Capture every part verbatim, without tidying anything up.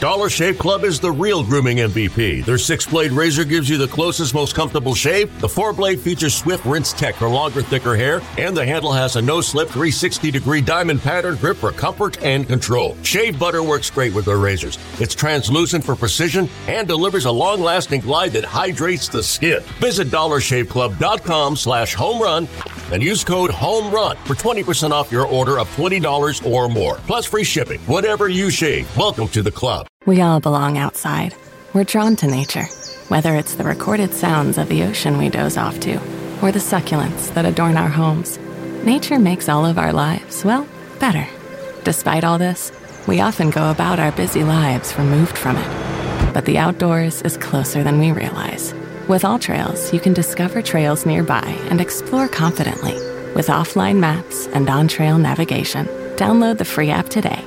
Dollar Shave Club is the real grooming M V P. Their six-blade razor gives you the closest, most comfortable shave. The four-blade features swift rinse tech for longer, thicker hair, and the handle has a no-slip three hundred sixty degree diamond pattern grip for comfort and control. Shave butter works great with their razors. It's translucent for precision and delivers a long-lasting glide that hydrates the skin. Visit dollar shave club dot com slash home run and use code HOMERUN for twenty percent off your order of twenty dollars or more. Plus free shipping. Whatever you shave, welcome to the club. We all belong outside. We're drawn to nature, whether it's the recorded sounds of the ocean we doze off to, or the succulents that adorn our homes. Nature makes all of our lives, well, better. Despite all this, we often go about our busy lives removed from it. But the outdoors is closer than we realize. With AllTrails, you can discover trails nearby and explore confidently. With offline maps and on-trail navigation, download the free app today.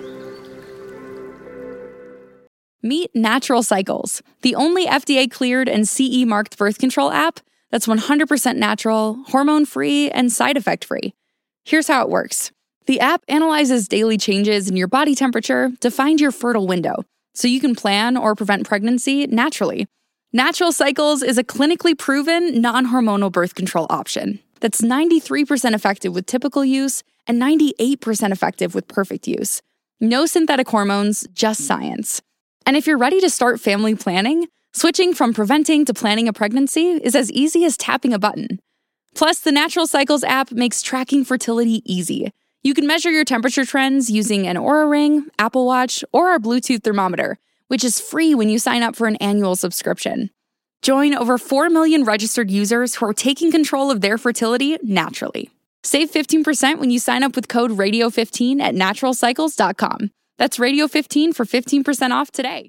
Meet Natural Cycles, the only F D A-cleared and C E-marked birth control app that's one hundred percent natural, hormone-free, and side effect-free. Here's how it works. The app analyzes daily changes in your body temperature to find your fertile window, so you can plan or prevent pregnancy naturally. Natural Cycles is a clinically proven, non-hormonal birth control option that's ninety-three percent effective with typical use and ninety-eight percent effective with perfect use. No synthetic hormones, just science. And if you're ready to start family planning, switching from preventing to planning a pregnancy is as easy as tapping a button. Plus, the Natural Cycles app makes tracking fertility easy. You can measure your temperature trends using an Oura Ring, Apple Watch, or our Bluetooth thermometer, which is free when you sign up for an annual subscription. Join over four million registered users who are taking control of their fertility naturally. Save fifteen percent when you sign up with code radio fifteen at natural cycles dot com. That's radio fifteen for fifteen percent off today.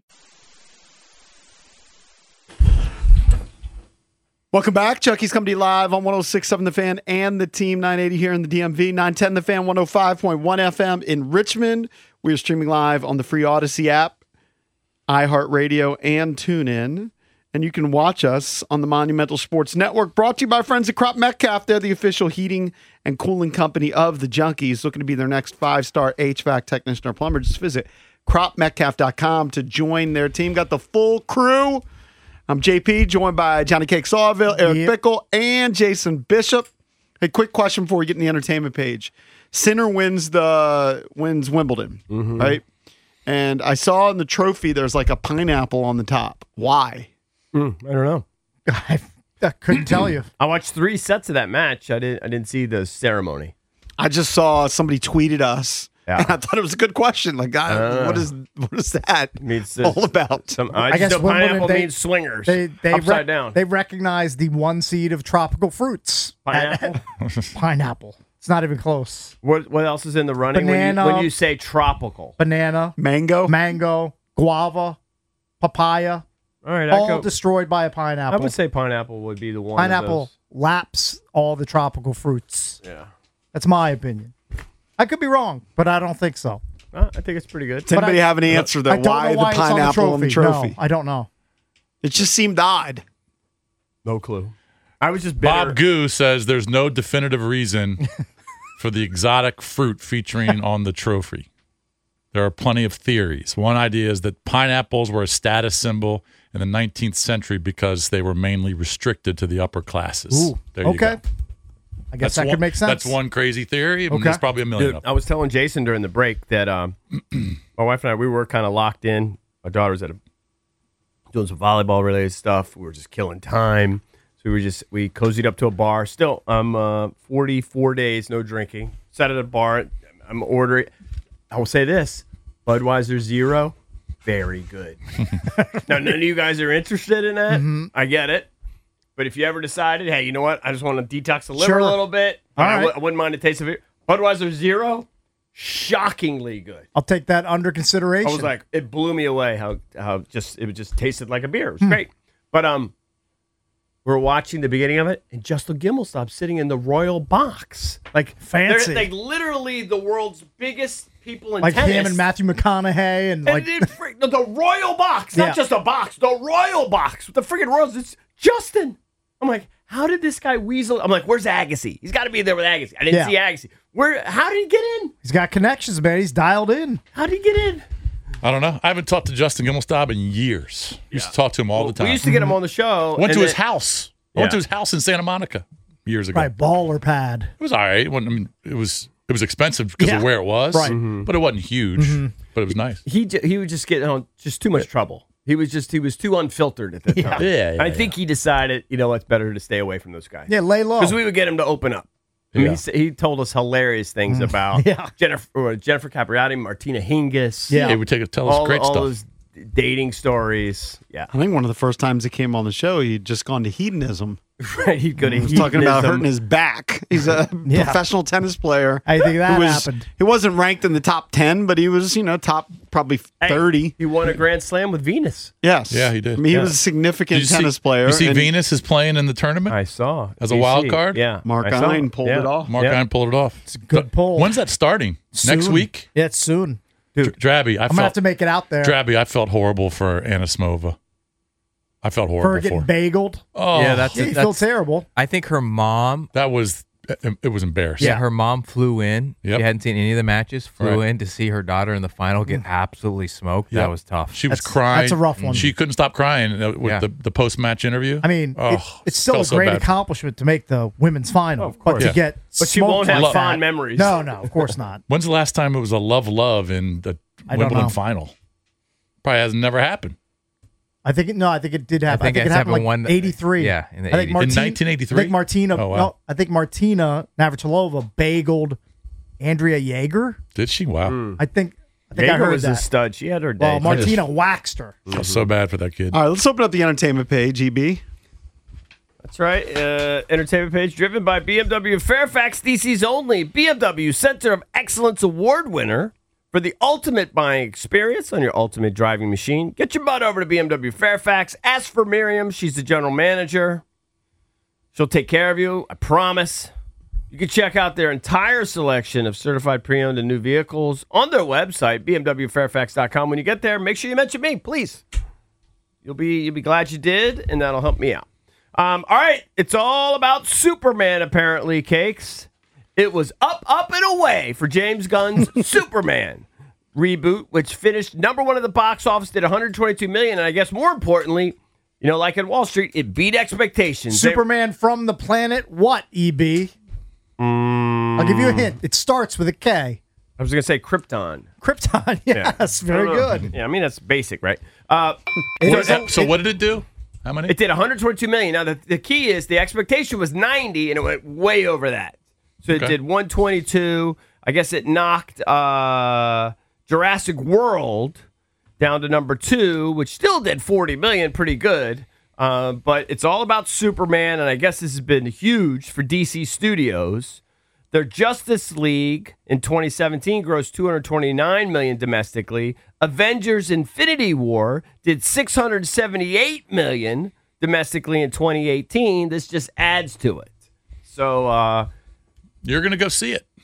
Welcome back. Chucky's coming to you live on one oh six point seven The Fan and the Team nine eighty here in the D M V. nine ten The Fan, one oh five point one F M in Richmond. We are streaming live on the free Odyssey app, iHeartRadio, and TuneIn. And you can watch us on the Monumental Sports Network, brought to you by friends at Crop Metcalf. They're the official heating and cooling company of the Junkies. Looking to be their next five-star H V A C technician or plumber. Just visit crop metcalf dot com to join their team. Got the full crew. I'm J P, joined by Johnny Cake Sawville, Eric yep. Bickle, and Jason Bishop. Hey, quick question before we get in the entertainment page. Sinner wins the wins Wimbledon, mm-hmm. right? And I saw in the trophy there's like a pineapple on the top. Why? Mm, I don't know. I, I couldn't tell you. I watched three sets of that match. I didn't. I didn't see the ceremony. I just saw somebody tweeted us. Yeah. And I thought it was a good question. Like, I, uh, what is what is that it means all about? Some, I, I guess know pineapple they, means swingers. They, they upside rec- down. They recognize the one seed of tropical fruits. Pineapple. Pineapple. It's not even close. What What else is in the running Banana, when you, when you say tropical? Banana, mango, mango, guava, papaya. All right, all go, destroyed by a pineapple. I would say pineapple would be the one. Pineapple laps all the tropical fruits. Yeah, that's my opinion. I could be wrong, but I don't think so. Uh, I think it's pretty good. Does anybody I, have an answer though? Why, why the pineapple on the trophy? On the trophy? No, I don't know. It just seemed odd. No clue. I was just bitter. Bob Goo says there's no definitive reason for the exotic fruit featuring on the trophy. There are plenty of theories. One idea is that pineapples were a status symbol in the nineteenth century because they were mainly restricted to the upper classes. Ooh, there you okay. go. I guess that's that one, could make sense. That's one crazy theory. Okay. There's probably a million Dude, of them. I was telling Jason during the break that um, my wife and I, we were kind of locked in. Our daughter was at a, doing some volleyball-related stuff. We were just killing time. So we were just, we cozied up to a bar. Still, I'm uh, forty-four days, no drinking. Sat at a bar. I'm ordering. I will say this. Budweiser Zero, very good. Now, none of you guys are interested in that. Mm-hmm. I get it. But if you ever decided, hey, you know what? I just want to detox the liver sure. a little bit. All I, right. w- I wouldn't mind the taste of it. Budweiser Zero, shockingly good. I'll take that under consideration. I was like, it blew me away how how just it just tasted like a beer. It was hmm. great. But um, we're watching the beginning of it, and Justin Gimelstob sitting in the royal box, like fancy, like literally the world's biggest people in like tennis. him and Matthew McConaughey, and, and like it, the, the royal box, not yeah. just a box, the royal box with the freaking royals. It's Justin. I'm like, how did this guy weasel? I'm like, where's Agassi? He's got to be there with Agassi. I didn't yeah. see Agassi. Where? How did he get in? He's got connections, man. He's dialed in. How did he get in? I don't know. I haven't talked to Justin Gimelstob in years. Used to talk to him all Well, the time. We used to get him on the show. Went and to his then- house. I went Yeah. to his house in Santa Monica years ago. Right, baller pad. It was all right. It wasn't, I mean, it was it was expensive because Yeah. of where it was, Right. Mm-hmm. but it wasn't huge. But it was nice. He j- he would just get on just too much trouble. He was just he was too unfiltered at that time. Yeah, yeah, I think he decided, you know, it's better to stay away from those guys. Yeah, lay low. Because we would get him to open up. I mean, Yeah. he, s- he told us hilarious things about Yeah. Jennifer or Jennifer Capriati, Martina Hingis. Yeah. He would take tell us all, great all stuff. those dating stories. Yeah, I think one of the first times he came on the show, he'd just gone to hedonism. right. He'd go to He was talking about hedonism. hurting his back. He's a Yeah. professional tennis player. I think that who was, happened. He wasn't ranked in the top ten, but he was, you know, top probably Hey, thirty. He won a Grand Slam with Venus. Yes. Yeah, he did. I mean, he Yeah. was a Did significant you tennis see, player. You see, and Venus is playing in the tournament. I saw As a D C. wild card? Yeah, Mark I saw. Ine pulled Yeah. it off. Mark Yeah. Ine pulled it off. It's a good pull. When's that starting? Next Soon. week? Yeah, it's soon. Dr- Drabby, I I'm felt gonna have to make it out there Drabby, I felt horrible for Anismova. I felt for horrible getting for. bageled. Oh, Yeah, that's Yeah, it. you feel That's, terrible. I think her mom. that was it, it was embarrassing. Yeah, her mom flew in. Yep. She hadn't seen any of the matches. Flew Right. in to see her daughter in the final get absolutely smoked. Yep. That was tough. She was That's- crying. that's a rough one. She couldn't stop crying uh, with Yeah. the, the post match interview. I mean, Oh, it, it's still a felt so great bad. accomplishment to make the women's final, Oh, of but course. to Yeah. get But she smoked won't have like fond that- memories. No, no, of course not. When's the last time it was a love love in the I don't Wimbledon know. final? Probably has never happened. I think it, no, I think it did happen. I think think, it's it happened like happened one- eighty-three. yeah, in the I think eighties. Martin, In nineteen eighty-three? I think Martina. Oh, wow. No, I think Martina Navratilova bageled Andrea Jaeger. Did she? Wow. Hmm. I think. I think I Jaeger heard was that. a stud. She had her day. Well, Martina waxed her. I feel so bad for that kid. All right, let's open up the entertainment page, E B. That's right. Uh, entertainment page driven by B M W Fairfax, D C's only B M W Center of Excellence Award winner for the ultimate buying experience on your ultimate driving machine. Get your butt over to B M W Fairfax. Ask for Miriam. She's the general manager. She'll take care of you. I promise. You can check out their entire selection of certified pre-owned and new vehicles on their website, b m w fairfax dot com. When you get there, make sure you mention me, please. You'll be you'll be glad you did, and that'll help me out. Um, all right, it's all about Superman, apparently, Cakes. It was up, up, and away for James Gunn's Superman reboot, which finished number one at the box office, did one hundred twenty-two million dollars, and I guess more importantly, you know, like at Wall Street, it beat expectations. They- Superman from the planet what? E B. Mm. I'll give you a hint. It starts with a K. I was going to say Krypton. Krypton. Yes, very I don't know. good. Yeah, I mean, that's basic, right? Uh, It So, is- so it- what did it do? How many? It did one hundred twenty-two million dollars. Now, the, the key is the expectation was ninety, and it went way over that. So it Okay. did one twenty-two. I guess it knocked uh, Jurassic World down to number two, which still did forty million dollars, pretty good. Uh, but it's all about Superman, and I guess this has been huge for D C Studios. Their Justice League in twenty seventeen grossed two hundred twenty-nine million dollars domestically. Avengers Infinity War did six hundred seventy-eight million dollars domestically in twenty eighteen. This just adds to it. So, uh, You're going to go see it.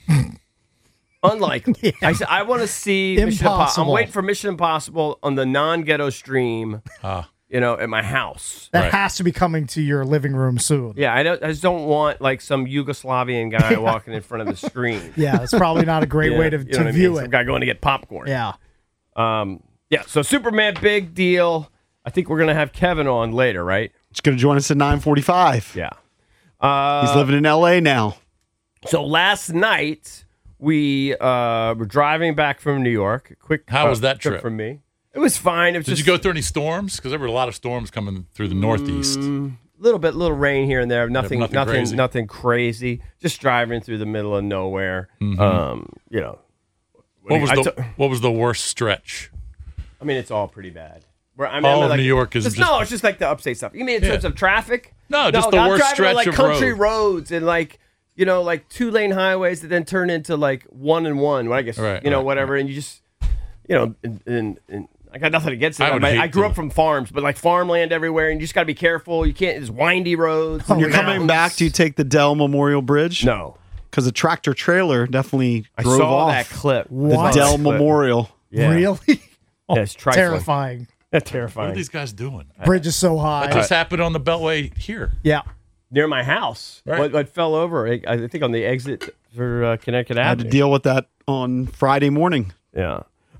unlikely. I, said, I want to see Mission Impossible. I'm Impossible. waiting for Mission Impossible on the non-ghetto stream, Ah. you know, at my house. That Right. has to be coming to your living room soon. Yeah, I, don't, I just don't want like some Yugoslavian guy walking in front of the screen. Yeah, it's probably not a great Yeah, way to, you know to what I mean? view Some it. guy going to get popcorn. Yeah. Um, yeah, so Superman, big deal. I think we're going to have Kevin on later, right? He's going to join us at nine forty-five. Yeah. Uh, He's living in L A now. so last night, we uh, were driving back from New York. Quick, How uh, was that trip? for me? It was fine. It was Did just you go through any storms? Because there were a lot of storms coming through the Northeast. a little bit, little rain here and there. Nothing, nothing nothing, crazy. nothing crazy. Just driving through the middle of nowhere. Um, you know, What was I the t- What was the worst stretch? I mean, it's all pretty bad. Where, I mean, All I mean, of like, New York is just, just- no, it's just like the upstate stuff. You mean in Yeah. terms of traffic? No, just the I'm worst driving stretch on, like of country road. roads and like you know, like two lane highways that then turn into like one and one. Well, I guess Right, you know right, whatever, and you just you know, and, and, and I got nothing against it. I I, would mean, hate I grew to- up from farms, but like farmland everywhere, and you just got to be careful. You can't. There's windy roads. and You're coming mountains. back. Do you take the Dell Memorial Bridge? No, Because a tractor trailer definitely I drove saw off that clip. the What? Dell Clip. Memorial. Yeah. Really? Oh, Yeah, it's trifling. terrifying. That's What are terrifying. these guys doing? Bridge is so high. That just happened on the Beltway here. yeah. Near my house, Right. what, what fell over? I, I think on the exit for uh, Connecticut I had Avenue. to deal with that on Friday morning. Yeah.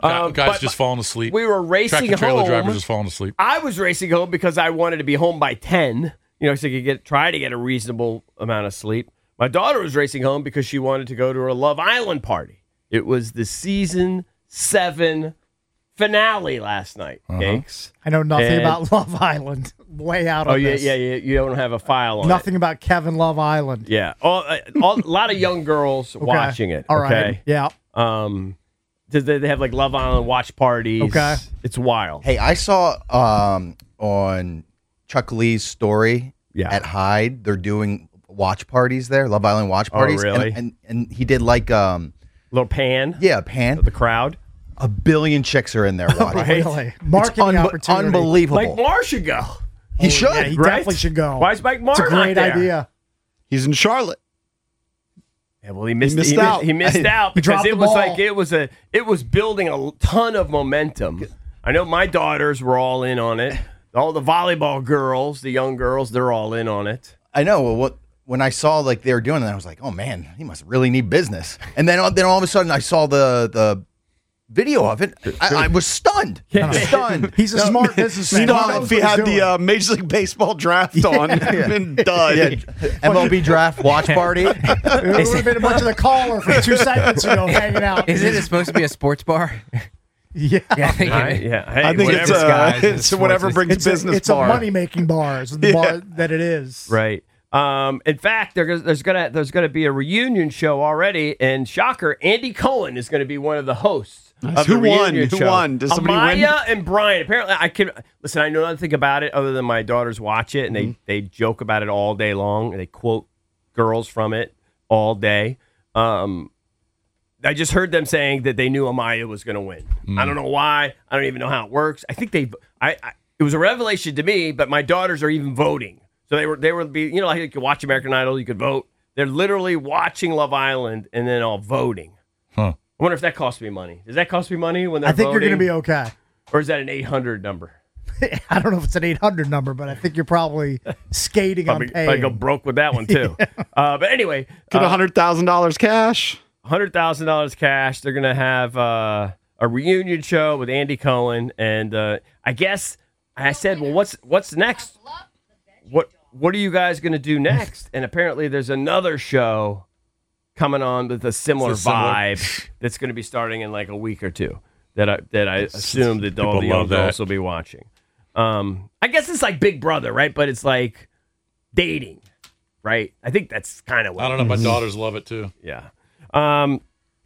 Um, Guys but just falling asleep. We were racing Tractor trailer home. drivers just falling asleep. I was racing home because I wanted to be home by ten, you know, so I could get try to get a reasonable amount of sleep. My daughter was racing home because she wanted to go to her Love Island party. It was the season seven finale last night, Uh-huh. Cakes. I know nothing And- about Love Island. Way out Oh, on yeah, this. yeah, yeah. You don't have a file on Nothing it. about Kevin Love Island. Yeah. All, uh, all, a lot of young girls Okay. watching it. All right. Okay. Yeah. Um, does they, they have like Love Island watch parties. Okay. It's wild. Hey, I saw um, on Chuck Lee's story Yeah. at Hyde, they're doing watch parties there, Love Island watch Oh, parties. really? And, and, and he did like, um, Little pan. yeah, Pan. Of the crowd. A billion chicks are in there watching. Right. Really. It's Marketing unbe- opportunity. unbelievable. Mike Marr should go. he should. Yeah, he Right? definitely should go. Why is Mike Marr It's a not great there? idea. He's in Charlotte. Yeah, well, he missed, missed he missed out. He missed out He because dropped it the was ball. like it was a it was building a ton of momentum. I know my daughters were all in on it. All the volleyball girls, the young girls, they're all in on it. I know. Well, what when I saw like they were doing it, I was like, oh man, he must really need business. And then then all of a sudden I saw the the video of it. I, I was stunned. Stunned. He's a smart businessman. Meanwhile, knows if he what he's had doing. the uh, Major League Baseball draft on, it'd been done. Yeah, M L B draft watch party. It would have been a bunch of the caller from two segments ago hanging out. Is it supposed to be a sports bar? Yeah. Yeah, I think Right? it- Yeah. Hey, I think it's, whatever. uh, guys, it's it's whatever sports. brings It's a, business it's bar. a money-making bar is the bar that it is. Right. Um, in fact, there, there's gonna there's gonna be a reunion show already, and shocker, Andy Cohen is gonna be one of the hosts. Of Who the won? reunion Who show. won? Does somebody win? Amaya and Brian. Apparently, I can listen. I know nothing about it other than my daughters watch it, and Mm-hmm. they they joke about it all day long. And they quote girls from it all day. Um, I just heard them saying that they knew Amaya was going to win. Mm. I don't know why. I don't even know how it works. I think they. I, I. It was a revelation to me, but my daughters are even voting. So they were. They were. Be. You know, like you could watch American Idol, you could vote. They're literally watching Love Island and then all voting. Huh. I wonder if that costs me money. Does that cost me money when they're I think voting? you're going to be okay. Or is that an eight hundred number? I don't know if it's an eight hundred number, but I think you're probably skating on Probably, paying. probably go broke with that one too. uh, but anyway, Get uh, one hundred thousand dollars cash. one hundred thousand dollars cash. They're going to have uh, a reunion show with Andy Cohen. And uh, I guess I said, well, what's what's next? What What are you guys going to do next? And apparently there's another show coming on with a similar It's a similar- vibe that's going to be starting in like a week or two that I, that I assume that all People the young love that. girls will be watching. Um, I guess it's like Big Brother, right? But it's like dating, right? I think that's kind of what I don't know. My daughters love it too. yeah. Um,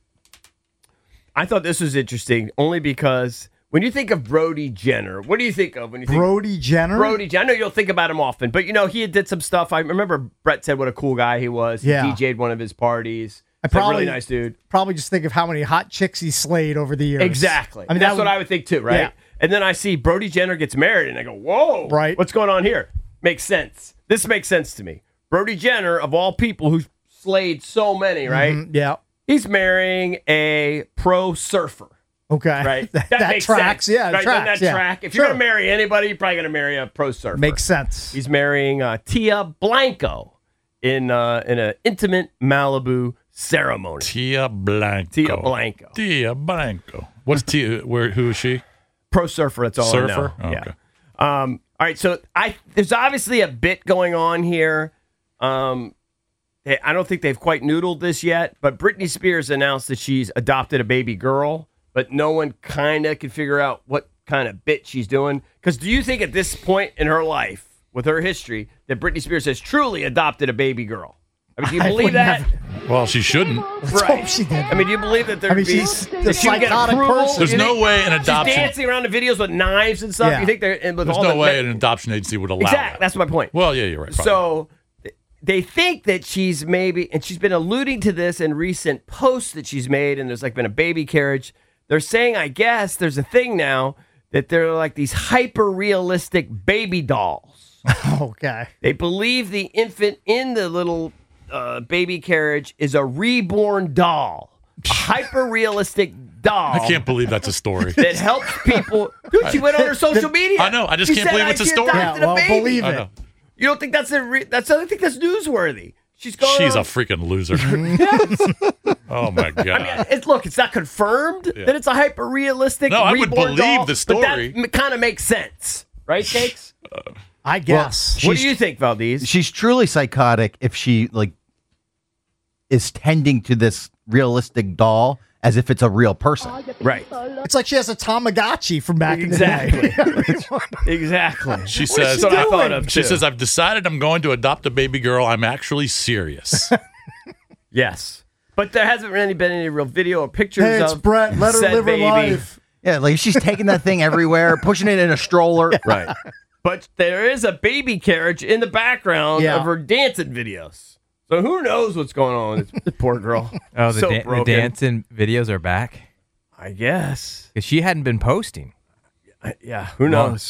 I thought this was interesting only because when you think of Brody Jenner, what do you think of when you think Brody Jenner? Brody Jenner? I know you don't think about him often, but you know, he did some stuff. I remember Brett said what a cool guy he was. He Yeah. D J'd one of his parties. I He's a probably- really nice dude. Probably just think of how many hot chicks he slayed over the years. Exactly. I mean, that's that what would- I would think too, right? Yeah. And then I see Brody Jenner gets married, and I go, "Whoa, Right. What's going on here? Makes sense. This makes sense to me." Brody Jenner, of all people, who slayed so many, right? Mhm, yeah. He's marrying a pro surfer. Okay. Right? that That, that makes tracks. sense. Yeah, it right? tracks. Doesn't that yeah. track? If Sure. you're going to marry anybody, you're probably going to marry a pro surfer. Makes sense. He's marrying uh, Tia Blanco in uh, in an intimate Malibu ceremony. Tia Blanco. Tia Blanco. Tia Blanco. What's Tia? Where? Who is she? Pro surfer, that's all Surfer? I know. Oh, yeah. okay. Um, all right, so I there's obviously a bit going on here. Um, they- I don't think they've quite noodled this yet, but Britney Spears announced that she's adopted a baby girl, but no one kind of can figure out what kind of bit she's doing. Because do you think at this point in her life, with her history, that Britney Spears has truly adopted a baby girl? I mean, do you I believe would that? never- Well, she shouldn't. Let's hope she did. I mean, do you believe that there I mean, be, she's that the she would get psychotic approval? person. There's You no think- way an adoption. She's dancing around the videos with knives and stuff. Yeah. You think they're and with There's all no the way an adoption agency would allow exactly. that. That's my point. Well, yeah, you're right. probably. So th- they think that she's maybe, and she's been alluding to this in recent posts that she's made, and there's like been a baby carriage. They're saying, I guess, there's a thing now that they're like these hyper realistic baby dolls. Okay. They believe the infant in the little uh, baby carriage is a reborn doll, a hyper realistic doll. I can't believe that's a story. That helps people. Dude, she went on her social media. I know, I just She can't said, believe I it's a she story. adopted Yeah, well, a baby. believe I it. know. You don't think that's a? Re- that's I think that's newsworthy. She's going. She's on. a freaking loser. Oh my god! I mean, it's, look, it's not confirmed Yeah. that it's a hyper realistic. No, I would believe doll, the story. But that kind of makes sense, right, Cakes? I guess. What She's- do you think, Valdez? She's truly psychotic if she like is tending to this realistic doll as if it's a real person. Right. It's like she has a Tamagotchi from back Exactly. in the day. Exactly. She says, That's what I thought of, she too. says, I've decided I'm going to adopt a baby girl. I'm actually serious. Yes. But there hasn't really been any real video or pictures Hey, it's of Brett. Let her said live her baby. life. Yeah, like she's taking that thing everywhere, pushing it in a stroller. Right. But there is a baby carriage in the background Yeah. of her dancing videos. So who knows what's going on with this poor girl. Oh, the, so da- the broken. dancing videos are back? I guess. Because she hadn't been posting. Yeah, who knows?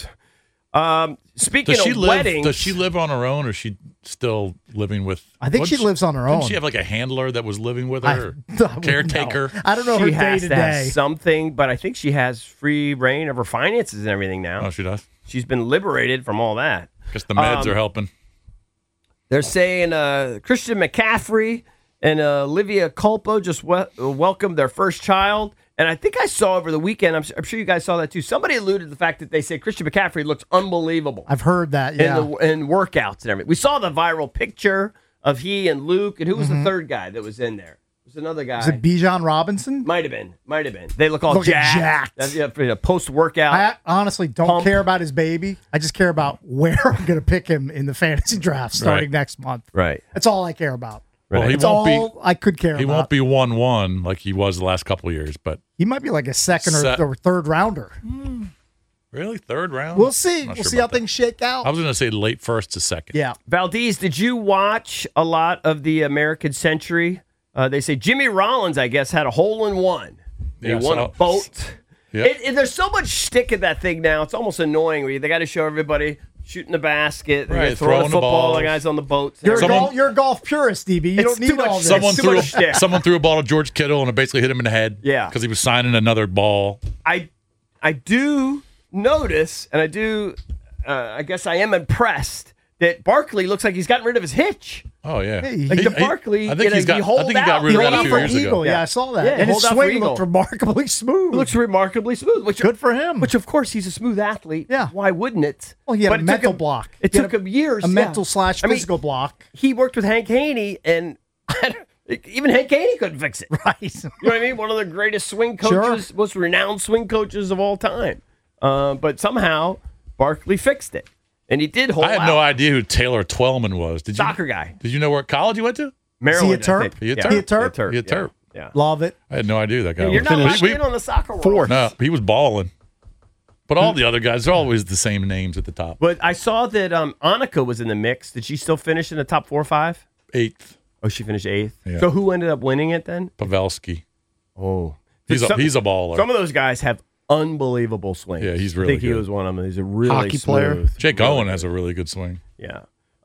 Um, speaking Does she of live? weddings, Does she live on her own, or is she still living with? I think What'd she lives on her Didn't own. she have like a handler that was living with I- her, I wouldn't caretaker? know. I don't know she her day has to to have day. something, but I think she has free reign of her finances and everything now. Oh, she does. She's been liberated from all that. Guess the meds Um, are helping. They're saying uh, Christian McCaffrey and uh, Olivia Culpo just we- welcomed their first child. And I think I saw over the weekend, I'm, I'm sure you guys saw that too. Somebody alluded to the fact that they say Christian McCaffrey looks unbelievable I've heard that. Yeah. in, the, in workouts and everything. We saw the viral picture of he and Luke. And who was the third guy that was in there? There's another guy. Is it Bijan Robinson? Might have been. Might have been. They look all Looking jacked. jacked. That's, yeah, for, uh, post-workout. I honestly don't Pump. care about his baby. I just care about where I'm going to pick him in the fantasy draft starting Right. next month. Right. That's all I care about. Well, he It's won't all be. I could care He about. won't be one one like he was the last couple of years. But He might be like a second or, Set- or third rounder. really, third round. We'll see. Not We'll sure see how about that. things shake out. I was going to say late first to second. yeah. Valdez, did you watch a lot of the American Century? Uh, they say Jimmy Rollins, I guess, had a hole in one. He Yeah, won so- a boat. Yeah. It, it- there's so much shtick in that thing now. It's almost annoying. Where they got to show everybody shooting the basket, they're Right, throwing throwing the the football, the balls. guys on the boats. You're, a Someone- golf, you're a golf purist, D B. You It's don't too need much- all this. Someone too threw much shtick. someone threw a ball to George Kittle and it basically hit him in the head. Yeah. because he was signing another ball. I I do notice, and I do, uh, I guess I am impressed that Barkley looks like he's gotten rid of his hitch. Oh yeah, Hey, Like He- the Barkley, I think you know, he's got. he I hold think he got out. rid He of hold that out a few for years Eagle. ago. Yeah, Yeah. I saw that. Yeah, and his hold out for swing Eagle. looked remarkably smooth. Looks remarkably smooth. Which good for him. Which, of course, he's a smooth athlete. Yeah. Why wouldn't it? Well, he had But a it took mental him- block. It He had took him years. A yeah. mental slash I mean, physical block. He worked with Hank Haney, and even Hank Haney couldn't fix it. Right. You know what I mean? One of the greatest swing Sure. coaches, most renowned swing coaches of all time. Uh, but somehow, Barkley fixed it. And he did hold I had out. no idea who Taylor Twellman was. Did you? Soccer guy. Did you know what college he went to? Maryland, Is he a I Terp? think. He a Yeah. Terp? He a Terp? He a Terp. Yeah. yeah. Love it. I had no idea who that guy You're was. not We- locked we- in on the soccer world. No, he was balling. But all the other guys are always the same names at the top. But I saw that um, Annika was in the mix. Did she still finish in the top four or five? Eighth, Oh, she finished eighth. Yeah. So who ended up winning it then? Pavelski. Oh, He's a, Some- he's a baller. Some of those guys have unbelievable swings. Yeah, he's I really think he good. was one of them. He's a really Hockey player. smooth- Jake really Owen good. has a really good swing. Yeah.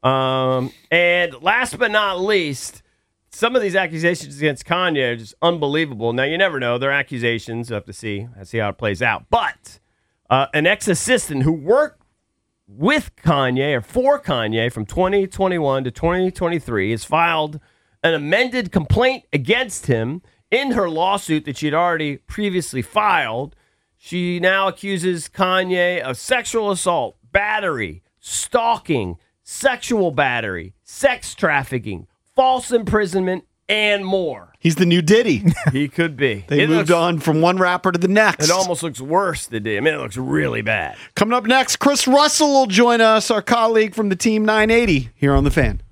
Um, and last but not least, some of these accusations against Kanye are just unbelievable. Now, you never know. They're accusations. We'll have to see, see how it plays out. But uh, an ex-assistant who worked with Kanye or for Kanye from twenty twenty-one to twenty twenty-three has filed an amended complaint against him in her lawsuit that she had already previously filed. She now accuses Kanye of sexual assault, battery, stalking, sexual battery, sex trafficking, false imprisonment, and more. He's the new Diddy. He could be. They It moved looks- on from one rapper to the next. It almost looks worse than Diddy. I mean, it looks really bad. Coming up next, Chris Russell will join us, our colleague from the Team nine eighty here on The Fan.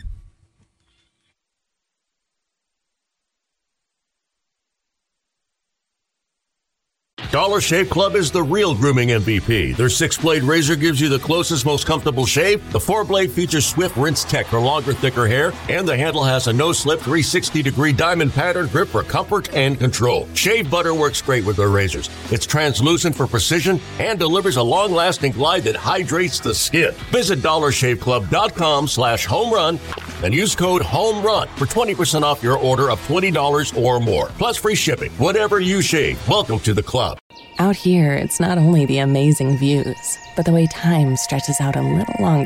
Dollar Shave Club is the real grooming M V P. Their six-blade razor gives you the closest, most comfortable shave. The four-blade features Swift Rinse Tech for longer, thicker hair. And the handle has a no-slip three sixty degree diamond pattern grip for comfort and control. Shave butter works great with their razors. It's translucent for precision and delivers a long-lasting glide that hydrates the skin. Visit dollar shave club dot com slash home run and use code HOMERUN for twenty percent off your order of twenty dollars or more. Plus free shipping. Whatever you shave, welcome to the club. Out here, it's not only the amazing views, but the way time stretches out a little longer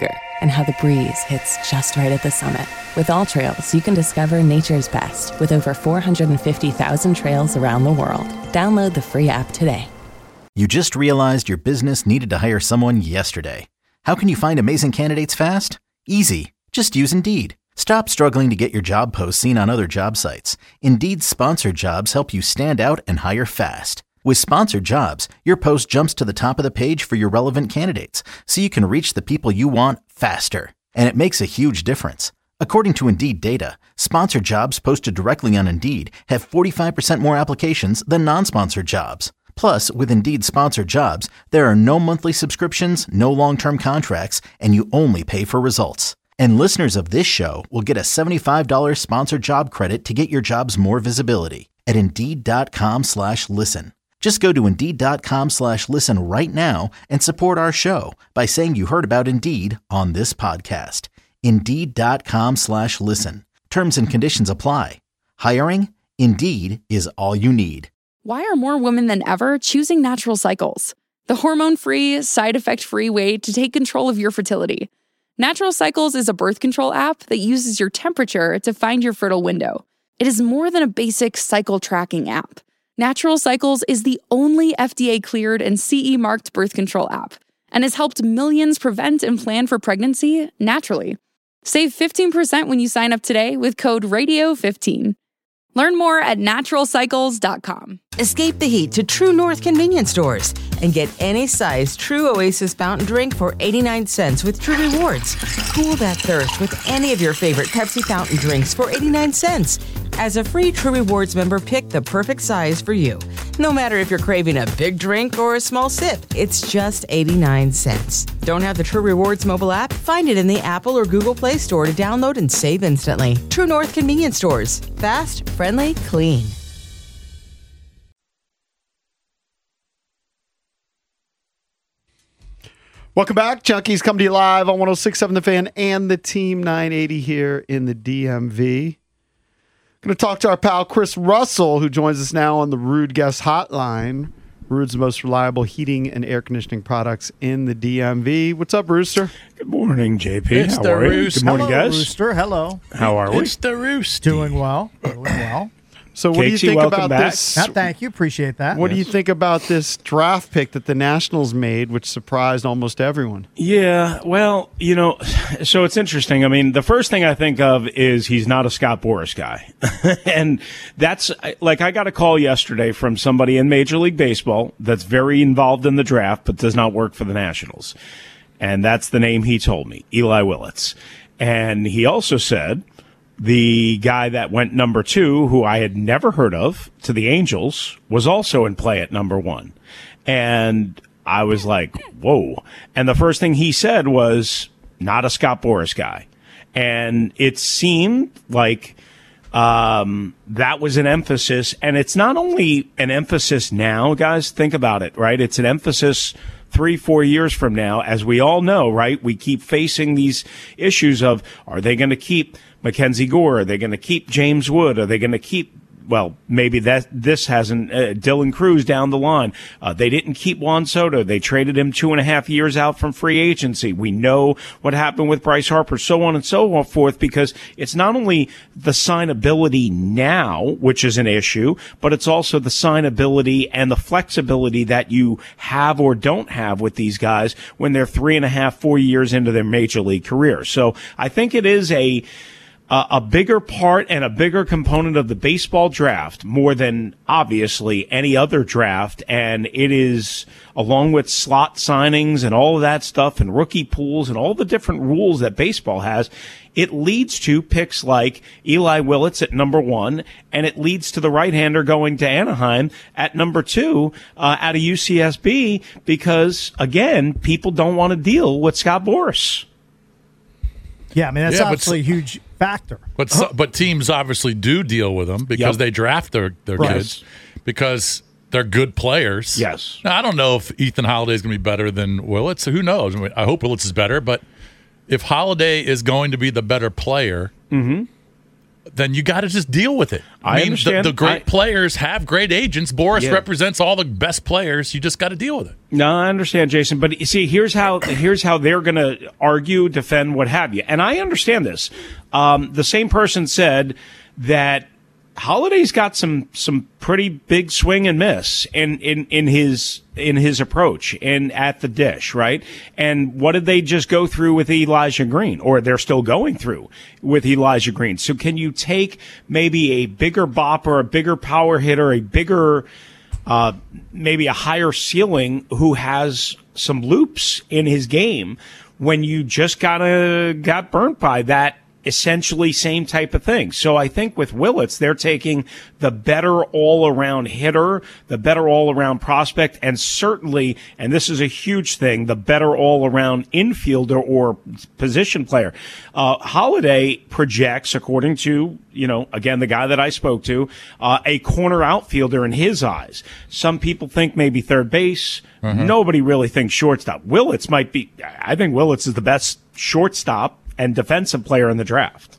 and how the breeze hits just right at the summit. With All Trails, you can discover nature's best with over four hundred fifty thousand trails around the world. Download the free app today. You just realized your business needed to hire someone yesterday. How can you find amazing candidates fast? Easy. Just use Indeed. Stop struggling to get your job posts seen on other job sites. Indeed's sponsored jobs help you stand out and hire fast. With sponsored jobs, your post jumps to the top of the page for your relevant candidates, so you can reach the people you want faster. And it makes a huge difference. According to Indeed data, sponsored jobs posted directly on Indeed have forty-five percent more applications than non-sponsored jobs. Plus, with Indeed sponsored jobs, there are no monthly subscriptions, no long-term contracts, and you only pay for results. And listeners of this show will get a seventy-five dollars sponsored job credit to get your jobs more visibility at Indeed.com slash listen. Just go to Indeed.com slash listen right now and support our show by saying you heard about Indeed on this podcast. Indeed.com slash listen. Terms and conditions apply. Hiring? Indeed is all you need. Why are more women than ever choosing Natural Cycles? The hormone-free, side-effect-free way to take control of your fertility. Natural Cycles is a birth control app that uses your temperature to find your fertile window. It is more than a basic cycle tracking app. Natural Cycles is the only F D A-cleared and C E-marked birth control app and has helped millions prevent and plan for pregnancy naturally. Save fifteen percent when you sign up today with code radio fifteen. Learn more at natural cycles dot com. Escape the heat to True North convenience stores and get any size True Oasis fountain drink for eighty-nine cents with True Rewards. Cool that thirst with any of your favorite Pepsi fountain drinks for eighty-nine cents. As a free True Rewards member, pick the perfect size for you. No matter if you're craving a big drink or a small sip, it's just eighty-nine cents. Don't have the True Rewards mobile app? Find it in the Apple or Google Play Store to download and save instantly. True North convenience stores. Fast, friendly, clean. Welcome back. Junkies come to you live on one oh six point seven The Fan and the Team nine eighty here in the D M V. Going to talk to our pal Chris Russell, who joins us now on the Rude Guest Hotline. Rude's the most reliable heating and air conditioning products in the D M V. What's up, Rooster? Good morning, J P. It's How the are you? Roost. Good morning, Hello, guys. Rooster. Hello. How are we? It's the Roost. Doing well. Doing well. So what Casey, do you think welcome about back. this? Ah, thank you. Appreciate that. What do you think about this draft pick that the Nationals made, which surprised almost everyone? Yeah, well, you know, so it's interesting. I mean, the first thing I think of is he's not a Scott Boras guy. And that's like I got a call yesterday from somebody in Major League Baseball that's very involved in the draft but does not work for the Nationals. And that's the name he told me, Eli Willits. And he also said the guy that went number two, who I had never heard of, to the Angels, was also in play at number one. And I was like, whoa. And the first thing he said was, not a Scott Boras guy. And it seemed like um, that was an emphasis. And it's not only an emphasis now, guys, think about it, right? It's an emphasis three, four years from now. As we all know, right, we keep facing these issues of, are they going to keep Mackenzie Gore? Are they going to keep James Wood? Are they going to keep, well, maybe that this hasn't, uh, Dylan Cruz down the line. Uh, they didn't keep Juan Soto. They traded him two and a half years out from free agency. We know what happened with Bryce Harper, so on and so forth, because it's not only the signability now, which is an issue, but it's also the signability and the flexibility that you have or don't have with these guys when they're three and a half, four years into their major league career. So I think it is a, Uh, a bigger part and a bigger component of the baseball draft, more than obviously any other draft. And it is, along with slot signings and all of that stuff and rookie pools and all the different rules that baseball has, it leads to picks like Eli Willits at number one, and it leads to the right-hander going to Anaheim at number two uh, out of U C S B because, again, people don't want to deal with Scott Boras. Yeah, I mean, that's Yeah, but obviously a huge factor. But so, but teams obviously do deal with them because Yep. they draft their, their Right. kids because they're good players. Yes. Now, I don't know if Ethan Holiday is going to be better than Willits. Who knows? I, mean, I hope Willits is better, but if Holiday is going to be the better player, Mm-hmm. then you got to just deal with it. I mean, understand. The, the great I- players have great agents. Boris Yeah. represents all the best players. You just got to deal with it. No, I understand, Jason. But you see, here's how here's how they're going to argue, defend, what have you. And I understand this. Um, the same person said that Holiday's got some some pretty big swing and miss in, in, in his in his approach and at the dish, right? And what did they just go through with Elijah Green, or they're still going through with Elijah Green? So can you take maybe a bigger bopper, a bigger power hitter, a bigger uh, maybe a higher ceiling who has some loops in his game when you just gotta got burnt by that essentially same type of thing. So I think with Willits, they're taking the better all-around hitter, the better all-around prospect, and certainly, and this is a huge thing, the better all-around infielder or position player. Uh, Holiday projects, according to, you know, again, the guy that I spoke to, uh, a corner outfielder in his eyes. Some people think maybe third base. Mhm. Nobody really thinks shortstop. Willits might be, I think Willits is the best shortstop and defensive player in the draft.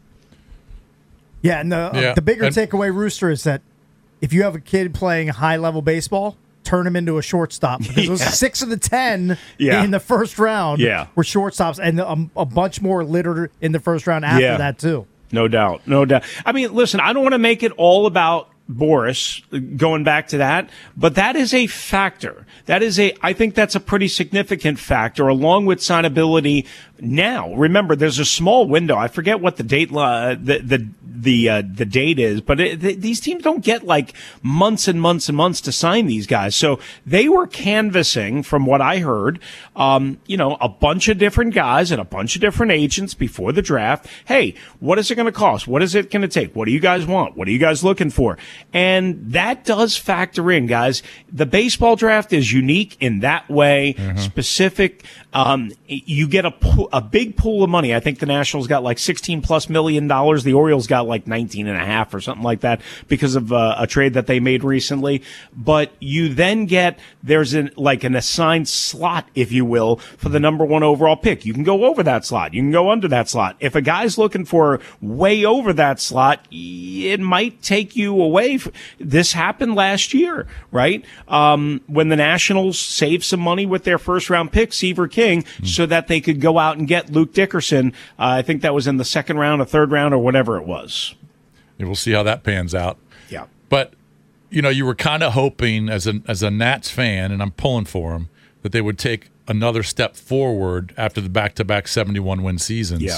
Yeah, and the, uh, Yeah, the bigger and- takeaway, Rooster, is that if you have a kid playing high-level baseball, turn him into a shortstop. Because those Yeah. six of the ten Yeah. in the first round Yeah. were shortstops, and a, a bunch more littered in the first round after Yeah. that, too. No doubt. No doubt. I mean, listen, I don't want to make it all about Boris, going back to that, but that is a factor. That is a, I think that's a pretty significant factor along with signability now. Remember, there's a small window. I forget what the date, uh, the, the, the, uh, the date is, but it, th- these teams don't get like months and months and months to sign these guys. So they were canvassing, from what I heard, um, you know, a bunch of different guys and a bunch of different agents before the draft. Hey, what is it going to cost? What is it going to take? What do you guys want? What are you guys looking for? And that does factor in, guys. The baseball draft is unique in that way, specific. Um, you get a pool, a big pool of money. I think the Nationals got like sixteen plus million dollars. The Orioles got like nineteen and a half or something like that because of uh, a trade that they made recently. But you then get, there's an, like an assigned slot, if you will, for the number one overall pick. You can go over that slot. You can go under that slot. If a guy's looking for way over that slot, it might take you away. F- this happened last year, right? Um, when the Nationals saved some money with their first round pick, Seaver King, so that they could go out and get Luke Dickerson. Uh, I think that was in the second round or third round or whatever it was. And we'll see how that pans out. Yeah. But, you know, you were kind of hoping as a, as a Nats fan, and I'm pulling for them, that they would take another step forward after the back-to-back seventy-one win seasons. Yeah.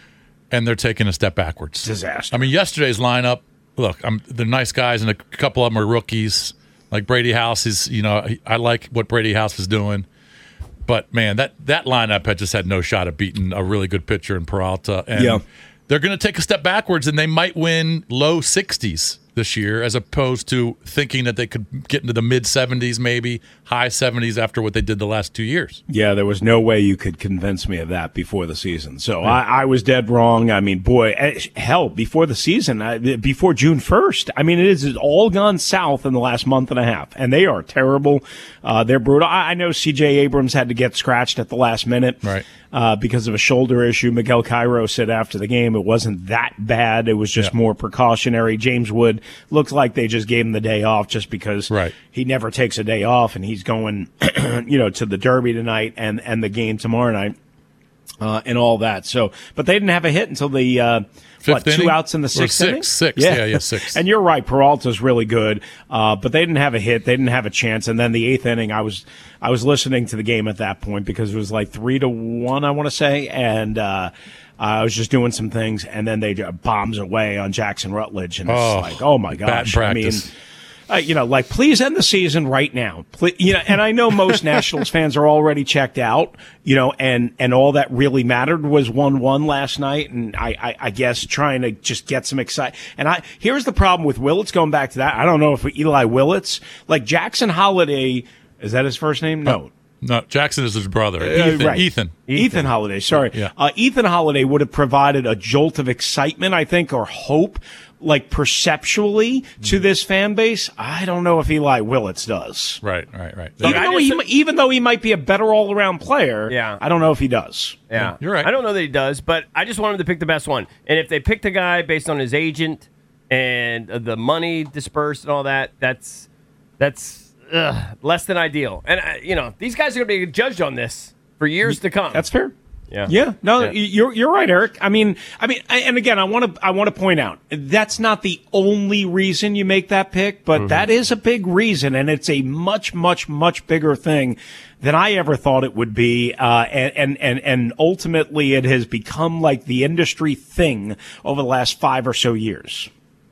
And they're taking a step backwards. Disaster. I mean, yesterday's lineup, look, I'm, they're nice guys, and a couple of them are rookies. Like Brady House is, you know, I like what Brady House is doing. But, man, that, that lineup had just had no shot of beating a really good pitcher in Peralta. And Yeah. they're going to take a step backwards, and they might win low sixties this year, as opposed to thinking that they could get into the mid seventies, maybe high seventies after what they did the last two years. Yeah, there was no way you could convince me of that before the season. So I, I was dead wrong. I mean, boy, eh, hell, before the season, I, before June first, I mean, it is all gone south in the last month and a half, and they are terrible. Uh, they're brutal. I, I know C J Abrams had to get scratched at the last minute. Right. Uh, because of a shoulder issue. Miguel Cairo said after the game it wasn't that bad. It was just Yeah. more precautionary. James Wood looked like they just gave him the day off just because Right. he never takes a day off, and he's going, you know, to the Derby tonight and, and the game tomorrow night. Uh, and all that. So, but they didn't have a hit until the, uh, what, Fifth two inning? outs in the Or sixth six, inning? six. Yeah, yeah, six. And you're right. Peralta's really good. Uh, but they didn't have a hit. They didn't have a chance. And then the eighth inning, I was, I was listening to the game at that point because it was like three to one, I want to say. And, uh, I was just doing some things, and then they uh, bombs away on Jackson Rutledge. And it's Oh, like, oh my bad gosh. I mean, practice. Uh, you know, like, please end the season right now. Please, you know, and I know most Nationals fans are already checked out, you know, and, and all that really mattered was one one last night. And I, I, I guess trying to just get some excitement. And I, here's the problem with Willits, going back to that. I don't know if Eli Willits, like Jackson Holiday, is that his first name? No. No, Jackson is his brother. Uh, Ethan. right. Ethan. Ethan Holiday, sorry. Yeah. Uh, Ethan Holiday would have provided a jolt of excitement, I think, or hope, like perceptually, to this fan base. I don't know if Eli Willits does. Right, right, right. Even, though he, even though he might be a better all-around player, Yeah. I don't know if he does. Yeah, You're right. I don't know that he does, but I just want him to pick the best one. And if they picked a guy based on his agent and uh, the money dispersed and all that, that's that's ugh, less than ideal. And uh, you know, these guys are going to be judged on this for years to come. That's fair. Yeah. Yeah. No, Yeah. you're you're right, Eric. I mean, I mean, I, and again, I want to I want to point out that's not the only reason you make that pick, but Mm-hmm. that is a big reason, and it's a much, much, much bigger thing than I ever thought it would be. Uh, and and and and ultimately, it has become like the industry thing over the last five or so years.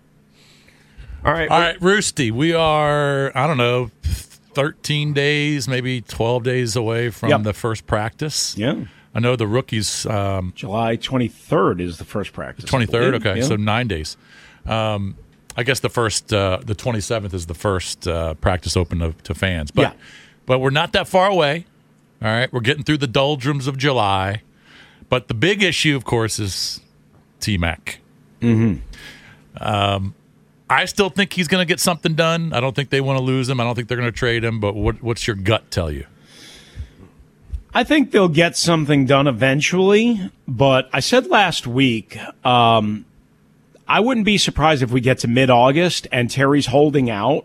All right. All right, Roosty, we are, I don't know, thirteen days, maybe twelve days away from Yep. the first practice. Yeah. I know the rookies. Um, July twenty-third is the first practice. I twenty-third? believe. Okay, Yeah. so nine days. Um, I guess the first, uh, the twenty-seventh is the first uh, practice open to, to fans. But, Yeah. but we're not that far away. All right, we're getting through the doldrums of July. But the big issue, of course, is T-Mac. Mm-hmm. Um, I still think he's going to get something done. I don't think they want to lose him. I don't think they're going to trade him. But what, what's your gut tell you? I think they'll get something done eventually, but I said last week, um, I wouldn't be surprised if we get to mid-August and Terry's holding out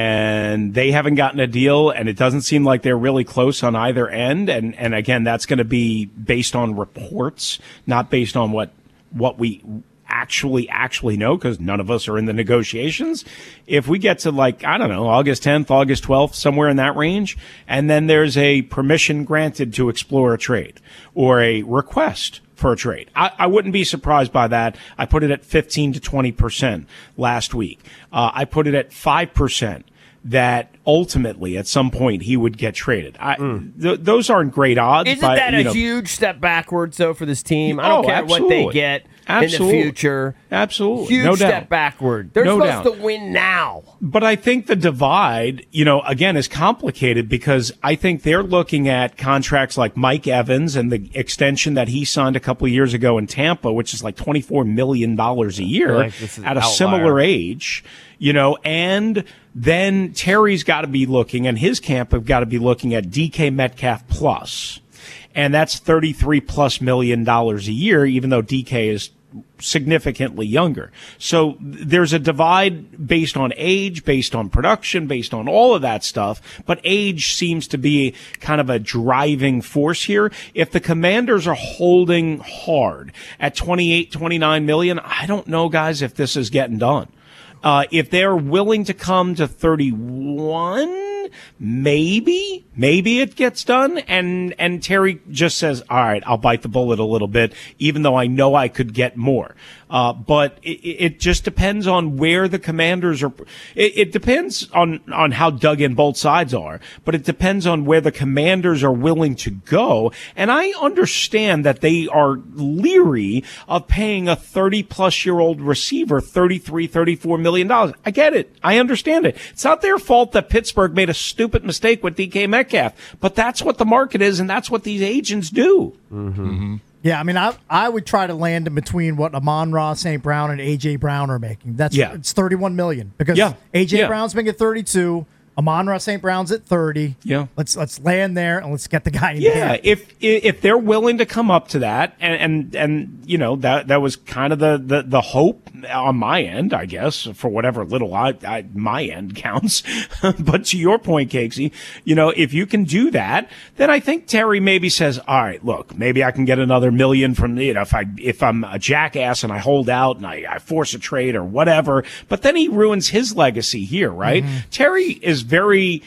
and they haven't gotten a deal and it doesn't seem like they're really close on either end. And, and again, that's going to be based on reports, not based on what, what we actually, actually know, because none of us are in the negotiations. If we get to like, I don't know, August tenth, August twelfth, somewhere in that range, and then there's a permission granted to explore a trade or a request for a trade, I, I wouldn't be surprised by that. I put it at fifteen to twenty percent last week. Uh, I put it at five percent that ultimately at some point he would get traded. I, th- those aren't great odds. Isn't but, that you a know, huge step backwards, though, for this team? I don't Oh, care what absolutely. they get Absolutely. in the future. Absolutely. Huge No step doubt. backward. They're No supposed doubt. to win now. But I think the divide, you know, again, is complicated because I think they're looking at contracts like Mike Evans and the extension that he signed a couple of years ago in Tampa, which is like twenty-four million dollars a year Like, this is at a outlier. similar age, you know, and then Terry's got to be looking, and his camp have got to be looking at D K Metcalf plus. And that's thirty-three plus million dollars a year, even though D K is significantly younger. So th- there's a divide based on age, based on production, based on all of that stuff. But age seems to be kind of a driving force here. If the Commanders are holding hard at twenty-eight, twenty-nine million, I don't know, guys, if this is getting done. Uh, if they're willing to come to thirty-one, maybe, maybe it gets done. And, and Terry just says, all right, I'll bite the bullet a little bit, even though I know I could get more. Uh, but it, it just depends on where the Commanders are. It, it depends on, on how dug in both sides are, but it depends on where the Commanders are willing to go. And I understand that they are leery of paying a thirty plus year old receiver thirty-three, thirty-four million dollars. I get it. I understand it. It's not their fault that Pittsburgh made a stupid mistake with D K Metcalf, but that's what the market is, and that's what these agents do. Mm-hmm. Yeah, I mean, I I would try to land in between what Amon-Ra Saint Brown and A J Brown are making. That's Yeah. it's thirty-one million because Yeah. A J Yeah. Brown's making thirty-two. Amon-Ra Saint Brown's at thirty. Yeah. Let's let's land there and let's get the guy in Yeah, there. if if they're willing to come up to that, and and, and you know that that was kind of the, the, the hope on my end, I guess, for whatever little I, I my end counts. But to your point, Casey, you know, if you can do that, then I think Terry maybe says, all right, look, maybe I can get another million from you know if I if I'm a jackass and I hold out and I, I force a trade or whatever. But then he ruins his legacy here, right? Mm-hmm. Terry is very.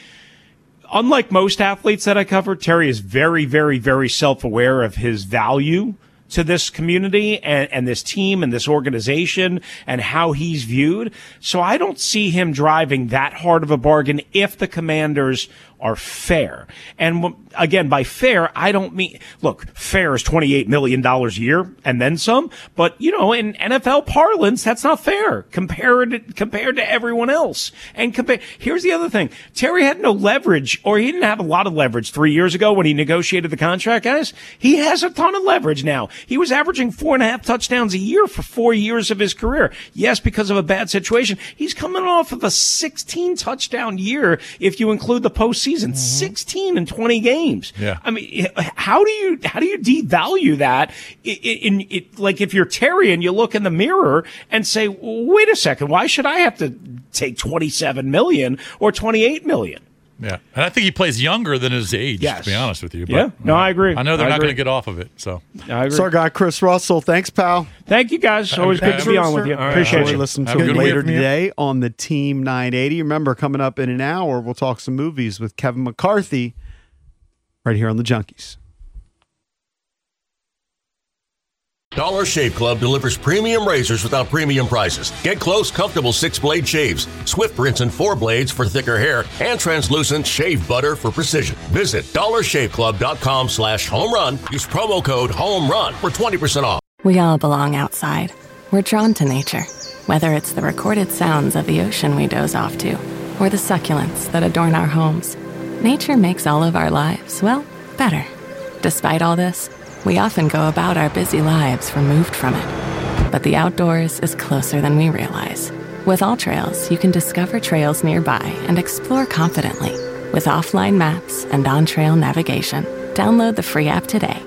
Unlike most athletes that I cover, Terry is very, very, very self-aware of his value to this community and, and this team and this organization and how he's viewed. So I don't see him driving that hard of a bargain if the Commanders are fair. And w- again, by fair, I don't mean, look, fair is twenty-eight million dollars a year and then some, but you know, in N F L parlance, that's not fair compared, compared to everyone else. And compare, here's the other thing. Terry had no leverage, or he didn't have a lot of leverage three years ago when he negotiated the contract, guys. He has a ton of leverage now. He was averaging four and a half touchdowns a year for four years of his career. Yes, because of a bad situation. He's coming off of a sixteen touchdown year if you include the postseason. Mm-hmm. sixteen in twenty games. Yeah. I mean, how do you how do you devalue that? In, in, in like if you're Terry and you look in the mirror and say, wait a second, why should I have to take twenty-seven million or twenty-eight million? Yeah, and I think he plays younger than his age, yes. to be honest with you. But, yeah, no, I agree. I know they're I not agree. going to get off of it. So, I agree. So our guy, Chris Russell. Thanks, pal. Thank you, guys. Always good to be on with you. All right. Appreciate Enjoy you. listening to Have a him good later week from you. today on the Team nine eighty. Remember, coming up in an hour, we'll talk some movies with Kevin McCarthy right here on the Junkies. Dollar Shave Club delivers premium razors without premium prices. Get close, comfortable six-blade shaves, swift rinse and four blades for thicker hair, and translucent shave butter for precision. Visit dollarshaveclub.com slash home run. Use promo code home run for twenty percent off. We all belong outside. We're drawn to nature, whether it's the recorded sounds of the ocean we doze off to, or the succulents that adorn our homes. Nature makes all of our lives, well, better. Despite all this, we often go about our busy lives removed from it. But the outdoors is closer than we realize. With All Trails, you can discover trails nearby and explore confidently. With offline maps and on-trail navigation, download the free app today.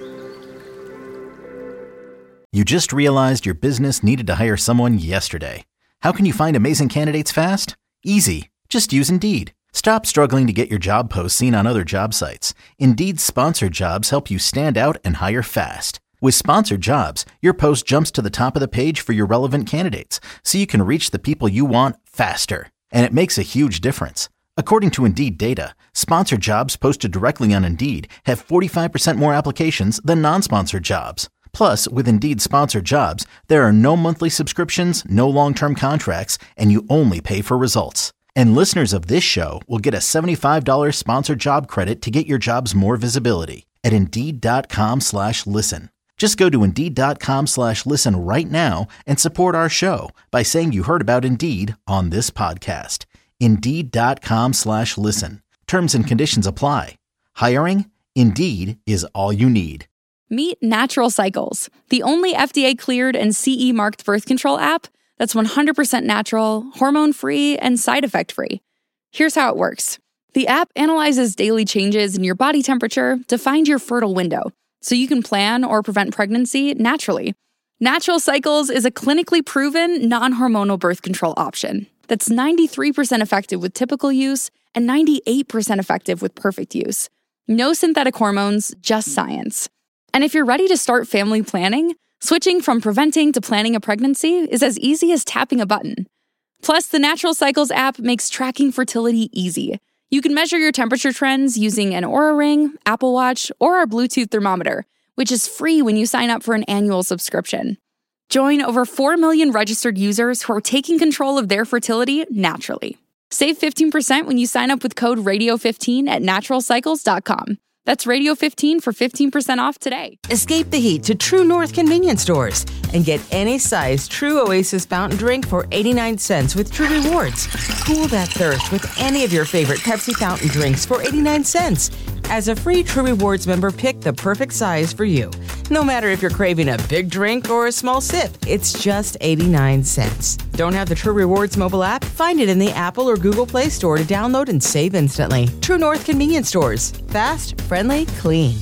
You just realized your business needed to hire someone yesterday. How can you find amazing candidates fast? Easy. Just use Indeed. Stop struggling to get your job posts seen on other job sites. Indeed's sponsored jobs help you stand out and hire fast. With sponsored jobs, your post jumps to the top of the page for your relevant candidates, so you can reach the people you want faster. And it makes a huge difference. According to Indeed data, sponsored jobs posted directly on Indeed have forty-five percent more applications than non-sponsored jobs. Plus, with Indeed sponsored jobs, there are no monthly subscriptions, no long-term contracts, and you only pay for results. And listeners of this show will get a seventy-five dollars sponsored job credit to get your jobs more visibility at Indeed.com slash listen. Just go to Indeed.com slash listen right now and support our show by saying you heard about Indeed on this podcast. Indeed.com slash listen. Terms and conditions apply. Hiring? Indeed is all you need. Meet Natural Cycles, the only F D A-cleared and C E marked birth control app that's one hundred percent natural, hormone-free, and side effect-free. Here's how it works. The app analyzes daily changes in your body temperature to find your fertile window, so you can plan or prevent pregnancy naturally. Natural Cycles is a clinically proven, non-hormonal birth control option that's ninety-three percent effective with typical use and ninety-eight percent effective with perfect use. No synthetic hormones, just science. And if you're ready to start family planning, switching from preventing to planning a pregnancy is as easy as tapping a button. Plus, the Natural Cycles app makes tracking fertility easy. You can measure your temperature trends using an Oura Ring, Apple Watch, or our Bluetooth thermometer, which is free when you sign up for an annual subscription. Join over four million registered users who are taking control of their fertility naturally. Save fifteen percent when you sign up with code radio fifteen at natural cycles dot com. That's radio fifteen for fifteen percent off today. Escape the heat to True North convenience stores and get any size True Oasis fountain drink for eighty-nine cents with True Rewards. Cool that thirst with any of your favorite Pepsi fountain drinks for eighty-nine cents. As a free True Rewards member, pick the perfect size for you. No matter if you're craving a big drink or a small sip, it's just eighty-nine cents. Don't have the True Rewards mobile app? Find it in the Apple or Google Play Store to download and save instantly. True North convenience stores. Fast, friendly, clean.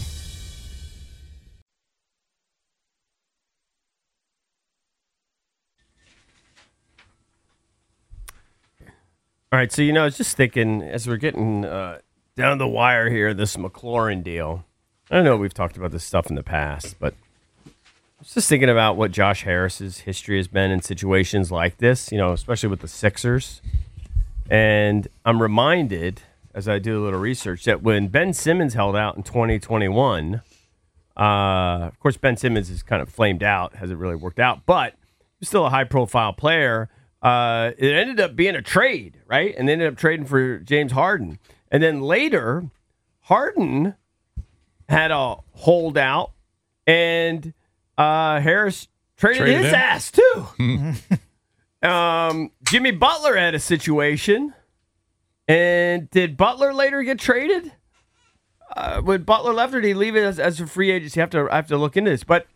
All right, so, you know, I was just thinking, as we're getting uh, down the wire here, this McLaurin deal. I know we've talked about this stuff in the past, but I was just thinking about what Josh Harris's history has been in situations like this, you know, especially with the Sixers. And I'm reminded, as I do a little research, that when Ben Simmons held out in twenty twenty-one, uh, of course, Ben Simmons is kind of flamed out, hasn't really worked out, but he's still a high-profile player. Uh, it ended up being a trade, right? And they ended up trading for James Harden. And then later, Harden had a holdout, and uh, Harris traded, Traded his him. ass too. um, Jimmy Butler had a situation, and did Butler later get traded? Uh, when Butler left, or did he leave it as, as a free agent? You have to I have to look into this, but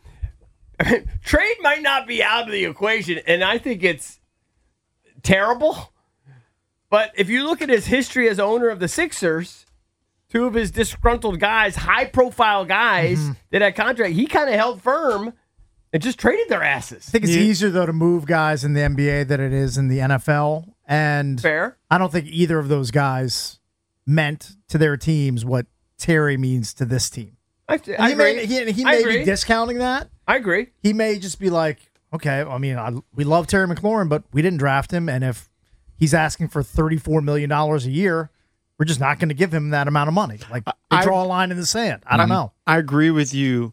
trade might not be out of the equation, and I think it's terrible. But if you look at his history as owner of the Sixers, two of his disgruntled guys, high-profile guys Mm-hmm. that had contract, he kind of held firm and just traded their asses. I think it's easier, though, to move guys in the N B A than it is in the N F L. And Fair. I don't think either of those guys meant to their teams what Terry means to this team. I, And I he agree. may, he, he I may agree. be discounting that. I agree. He may just be like, okay, I mean, I, we love Terry McLaurin, but we didn't draft him. And if he's asking for thirty-four million dollars a year, we're just not going to give him that amount of money. Like, they I- draw a line in the sand. I don't know. I agree with you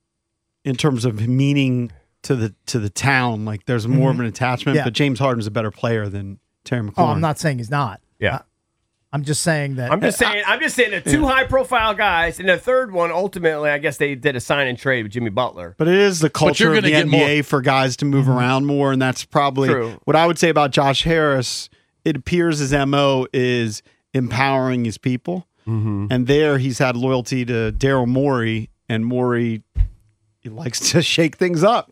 in terms of meaning to the to the town. Like, there's more of an attachment, Yeah. but James Harden's a better player than Terry McLaurin. Oh, I'm not saying he's not. Yeah. I'm just saying that. I'm just saying. I'm just saying that two high-profile guys, and the third one, ultimately, I guess they did a sign and trade with Jimmy Butler. But it is the you're culture of gonna the get N B A for guys to move around more, and that's probably True. what I would say about Josh Harris. It appears his M O is empowering his people, and there he's had loyalty to Daryl Morey, and Morey he likes to shake things up.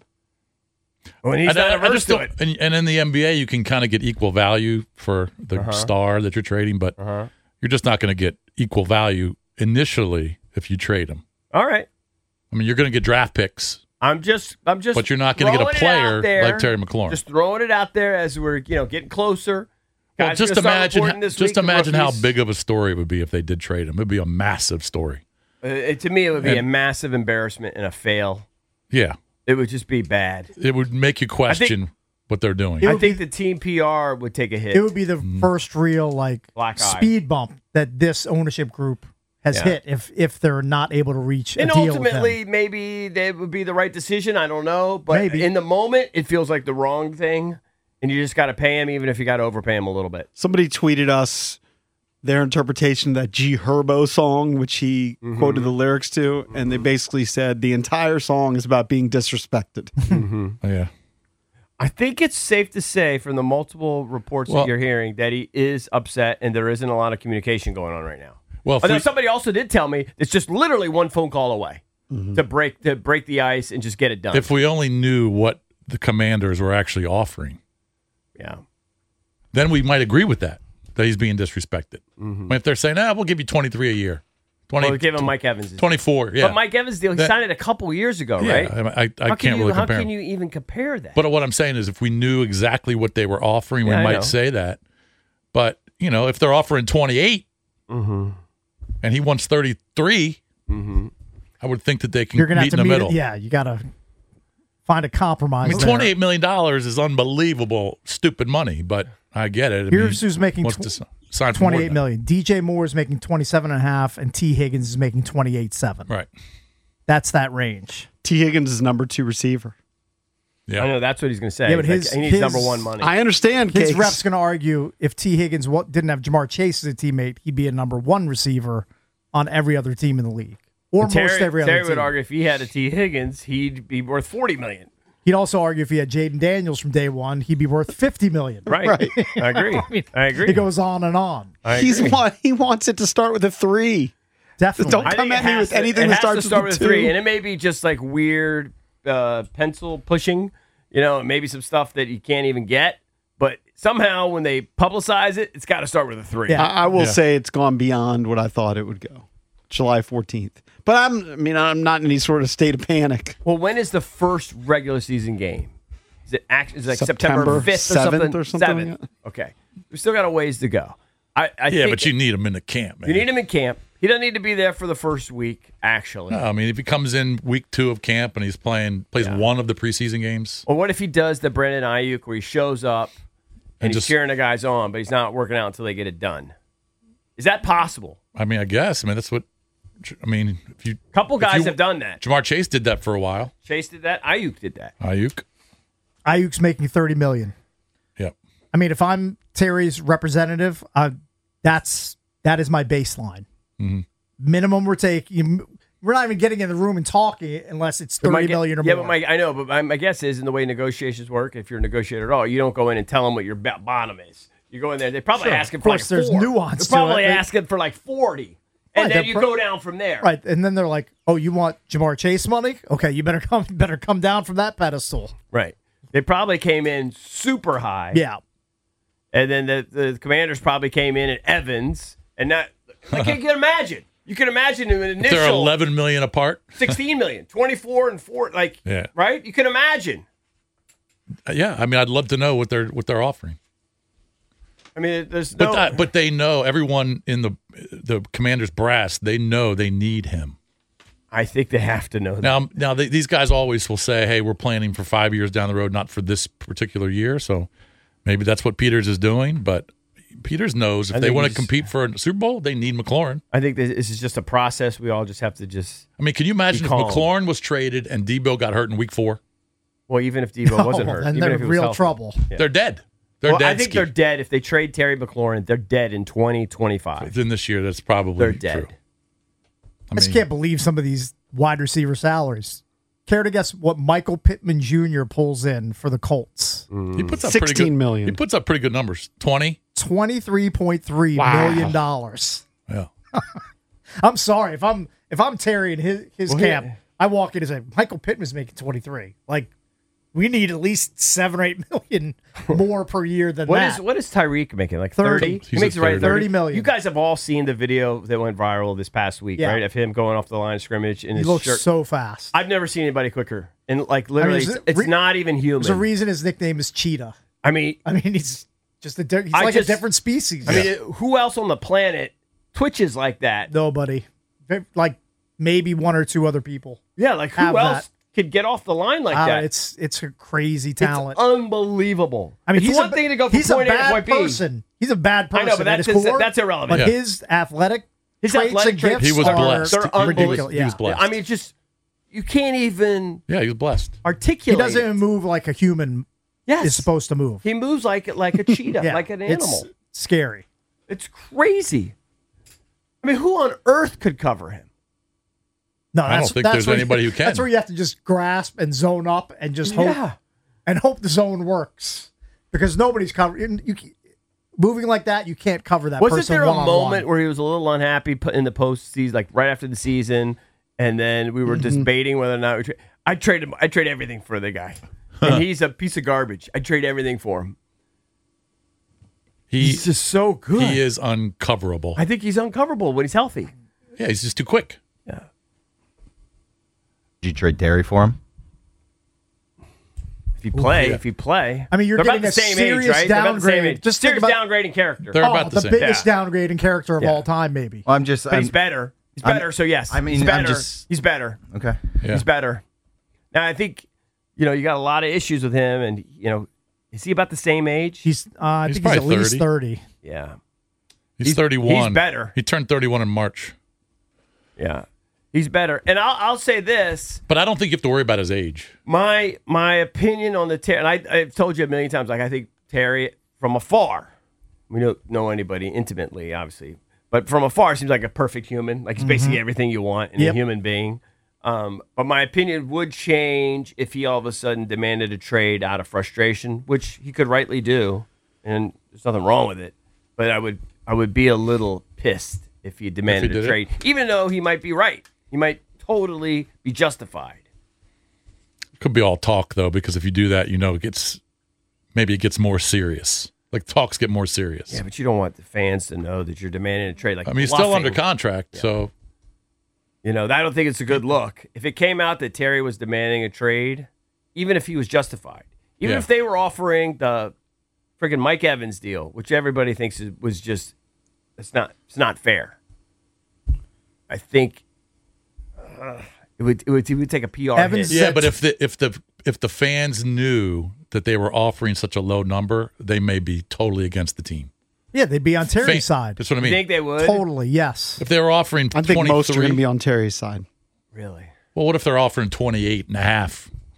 When he's And not I- I averse just to don't- it. And, and in the N B A, you can kind of get equal value for the Uh-huh. star that you're trading, but Uh-huh. you're just not going to get equal value initially if you trade him. All right. I mean, you're going to get draft picks, I'm just, I'm just. but you're not going to get a throwing it out player there. like Terry McLaurin. Just throwing it out there as we're, you know, getting closer. well, Guys just gonna start imagine, reporting this just week, the imagine how rookies. big of a story it would be if they did trade him. It would be a massive story. Uh, it, to me, it would be And- a massive embarrassment and a fail. Yeah, It would just be bad. it would make you question what they're doing. It I would think the team P R would take a hit. it would be the first real like Black eye. speed bump that this ownership group has Yeah. hit if if they're not able to reach and a deal with ultimately, him. maybe that would be the right decision. I don't know, but Maybe. in the moment, it feels like the wrong thing, and you just got to pay him, even if you got to overpay him a little bit. Somebody tweeted us their interpretation of that G Herbo song, which he Mm-hmm. quoted the lyrics to, and they basically said the entire song is about being disrespected. Oh, yeah. I think it's safe to say from the multiple reports Well- that you're hearing that he is upset, and there isn't a lot of communication going on right now. Well, if Although we- somebody also did tell me it's just literally one phone call away to break to break the ice and just get it done. if we only knew what the Commanders were actually offering, yeah. then we might agree with that, that he's being disrespected. Mm-hmm. If they're saying, ah, we'll give you twenty-three a year. twenty, Well, give him Mike Evans. twenty-four, yeah. But Mike Evans' deal, he That- signed it a couple years ago, yeah, right? I, I, I how can't can you, really How compare can them. you even compare that? But what I'm saying is if we knew exactly what they were offering, Yeah, I we might know. say that. But, you know, if they're offering twenty-eight Mm-hmm. and he wants thirty-three, I would think that they can You're gonna meet have to in the meet middle. it. Yeah, you got to find a compromise. I mean, there. twenty-eight million dollars is unbelievable, stupid money, but I get it. I Here's mean, who's making wants tw- to si- sign for more twenty-eight than million. D J Moore is making twenty-seven and a half, and T Higgins is making twenty-eight seven. that. Right. That's that range. T. Higgins is number two receiver. Yeah. I know that's what he's going to say. Yeah, but He's like, his- he needs his- number one money. I understand, His Cakes. rep's going to argue if T Higgins wa- didn't have Jamar Chase as a teammate, he'd be a number one receiver on every other team in the league, or But Terry, most every other Terry team. would argue if he had a T Higgins, he'd be worth forty million. He'd also argue if he had Jaden Daniels from day one, he'd be worth fifty million. Right. Right. I agree. mean, I agree. It goes on and on. I He's agree. wa- he wants it to start with a three. Definitely. Don't I come think at it me has with to- anything it that has starts to start with with a a three, two. and it may be just like weird uh, pencil pushing. You know, maybe some stuff that you can't even get. But somehow, when they publicize it, it's got to start with a three. Yeah. I, I will Yeah. say it's gone beyond what I thought it would go. July fourteenth. But I'm I mean I'm not in any sort of state of panic. Well, when is the first regular season game? Is it act- is it like September September fifth or seventh something? or something like seventh. that. Okay. We still got a ways to go. I, I Yeah, think but you need him in the camp, man. you need him in camp. He doesn't need to be there for the first week, actually. No, I mean, if he comes in week two of camp and he's playing, plays Yeah. one of the preseason games, Or what if he does the Brandon Ayuk where he shows up and, And he's just- cheering the guys on, but he's not working out until they get it done? Is that possible? I mean, I guess. I mean, that's what. I mean, if you A couple if guys you- have done that. Jamar Chase did that for a while. Chase did that. Ayuk did that. Ayuk. Ayuk's making thirty million. Yep. I mean, if I'm Terry's representative, uh, that's That is my baseline. Mm-hmm. Minimum we're taking. We're not even getting in the room and talking unless it's But my thirty gu- million or yeah, more. but my, I know, but my, my guess is in the way negotiations work, if you're a negotiator at all, you don't go in and tell them what your b- bottom is. You go in there, they're probably Sure. asking Of for like course, there's four. nuance They're to probably it. They- asking for like forty. And Right, then they're you pro- go down from there. Right, and then they're like, "Oh, you want Jamar Chase money? Okay, you better come, better come down from that pedestal." Right. They probably came in super high. Yeah, And then the, the Commanders probably came in at Evans. And not, like you can imagine. You can imagine an If they're initial eleven million apart. sixteen million, twenty-four and four, like, Yeah. right? You can imagine. Uh, Yeah, I mean, I'd love to know what they're what they're offering. I mean, there's But no. that, but they know, everyone in the the Commanders brass, they know they need him. I think they have to know that. Now, now they, these guys always will say, "Hey, we're planning for five years down the road, not for this particular year." So maybe that's what Peters is doing. But Peters knows if I they think want to he's- compete for a Super Bowl, they need McLaurin. I think this this is just a process. We all just have to just. I mean, can you imagine Be if calm. McLaurin was traded and Debo got hurt in Week Four? Well, even if Debo wasn't No, hurt, then even they're if he in was real healthy. trouble. Yeah. They're dead. They're well, dead. I think Ski. they're dead if they trade Terry McLaurin. They're dead in twenty twenty-five. Then this year, that's probably They're dead. true. I, just can't believe some of these wide receiver salaries. Care to guess what Michael Pittman Junior pulls in for the Colts? He puts up pretty sixteen good, million. He puts up pretty good numbers. Twenty. Twenty-three point three Wow. million dollars. Yeah. I'm sorry if I'm if I'm Terry in his his Well, camp. he- I walk in and say Michael Pittman's making twenty-three. Like we need at least seven or eight million more per year than What that. is what is Tyreek making? Like thirty. thirty? He He's makes at it right at thirty. thirty million. You guys have all seen the video that went viral this past week, Yeah. right? Of him going off the line of scrimmage in He his looks shirt. so fast. I've never seen anybody quicker. And like literally, is it's, it it's re- not even human. There's a reason his nickname is Cheetah. I mean, I mean he's just a di- he's I like just- a different species. I mean, who else on the planet twitches like that? Nobody. Like maybe one or two other people. Yeah, like who have else that. could get off the line like Uh, that? It's it's a crazy talent. It's unbelievable. I mean, it's he's one a, thing to go from he's point a A to bad point B. person. He's a bad I person. know, but at that's his core, that's irrelevant. But Yeah. his athletic His traits athletic and traits gifts He was are blessed. They're ridiculous. unbelievable. He was blessed. I mean, it's just you can't even Yeah, he was blessed. He articulate. doesn't it. even move like a human Yes, is supposed to move. he moves like like a cheetah, Yeah, like an it's animal. scary. It's crazy. I mean, who on earth could cover him? No, I don't that's, think that's there's where you- anybody who can. That's where you have to just grasp and zone up and just hope Yeah. and hope the zone works because nobody's covering. You can- moving like that, you can't cover that. Wasn't person there a one-on-one. moment where he was a little unhappy put in the postseason, like right after the season, and then we were Mm-hmm. debating whether or not we tra- I trade him. I trade everything for the guy, and he's a piece of garbage. I trade everything for him. He, He's just so good. he is uncoverable. I think he's uncoverable when he's healthy. Yeah, he's just too quick. Yeah. Did you trade Terry for him? If you play, yeah. if you play, I mean, you're they're getting about the a same serious age, right? They're about the same downgrade. age. Just think serious about- downgrading character. They're Oh, about the, the same. biggest Yeah. downgrading character of Yeah. all time, maybe. Well, I'm just. But I'm, he's better. He's I'm- better. so yes, I mean, he's I'm better. just- He's better. Okay. Yeah. He's better. Now I think, you know, you got a lot of issues with him, and you know, is he about the same age? He's, uh, I He's think he's at probably least thirty. thirty. yeah, He's, He's- thirty-one. he's better. He turned thirty-one in March. yeah, he's better. And I'll I'll say this: But I don't think you have to worry about his age. my my opinion on the Terry, and I, I've told you a million times, like I think Terry from afar, we don't know anybody intimately, obviously, but from afar seems like a perfect human. Like he's basically everything you want in Yep. a human being. Um, but my opinion would change if he all of a sudden demanded a trade out of frustration, which he could rightly do, and there's nothing wrong with it. But I would I would be a little pissed if he demanded did a it? trade, even though he might be right. He might totally be justified. Could be all talk though, because if you do that, you know it gets maybe it gets more serious. Like talks get more serious. Yeah, but you don't want the fans to know that you're demanding a trade. Like I mean, he's still bluffing. under contract, so You know, I don't think it's a good look. If it came out that Terry was demanding a trade, even if he was justified, even Yeah. if they were offering the freaking Mike Evans deal, which everybody thinks is, was just it's not it's not fair. I think uh, it would it would it would take a P R Evans hit. yeah. But if the if the if the fans knew that they were offering such a low number, they may be totally against the team. Yeah, they'd be on Terry's Fan- side. That's what I You mean. think they would? Totally, yes. If they were offering I think most are going to twenty-three, be on Terry's side. Really? well, what if they're offering twenty-eight and a half?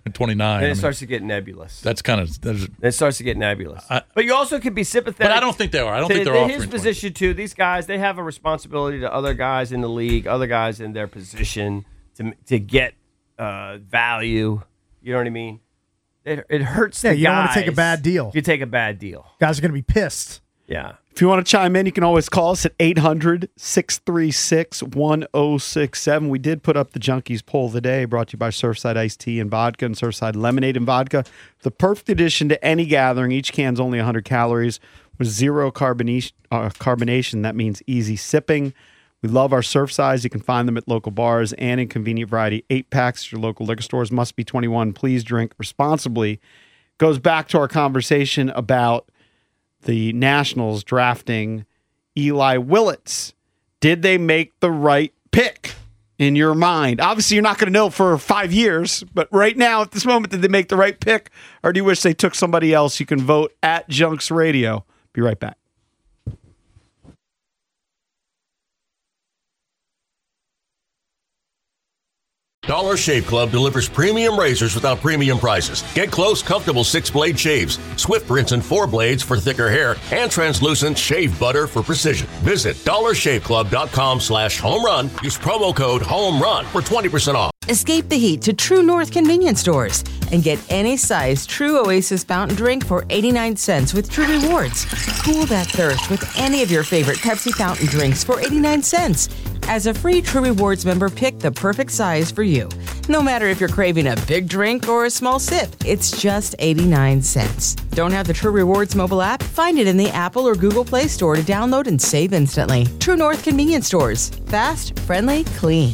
fucking twenty-nine. Then it I mean, starts to get nebulous. That's kind of. That's, It starts to get nebulous. I- but you also can be sympathetic. But I don't think they are. I don't to- think they're to offering his position too. These guys, they have a responsibility to other guys in the league, other guys in their position to to get uh, value. You know what I mean? It, it hurts. Yeah, the you don't want guys to take a bad deal. if You take a bad deal. Guys are going to be pissed. Yeah. If you want to chime in, you can always call us at eight hundred, six three six, one oh six seven. We did put up the Junkies poll of the day, brought to you by Surfside Iced Tea and Vodka and Surfside Lemonade and Vodka. The perfect addition to any gathering. Each can's only one hundred calories with zero carbonation. Uh, carbonation. That means easy sipping. We love our surf size. You can find them at local bars and in convenient variety eight packs at your local liquor stores. Must be twenty-one. Please drink responsibly. Goes back to our conversation about the Nationals drafting Eli Willits. Did they make the right pick in your mind? Obviously, you're not going to know for five years, but right now, at this moment, did they make the right pick, or do you wish they took somebody else? You can vote at Junks Radio. Be right back. Dollar Shave Club delivers premium razors without premium prices. Get close, comfortable six-blade shaves, swift rinse and four blades for thicker hair, and translucent shave butter for precision. Visit dollarshaveclub.com slash home run. Use promo code home run for twenty percent off. Escape the heat to True North convenience stores and get any size True Oasis fountain drink for eighty-nine cents with True Rewards. Cool that thirst with any of your favorite Pepsi fountain drinks for eighty-nine cents. As a free True Rewards member, pick the perfect size for you. No matter if you're craving a big drink or a small sip, it's just eighty-nine cents. Don't have the True Rewards mobile app? Find it in the Apple or Google Play Store to download and save instantly. True North convenience stores. Fast, friendly, clean.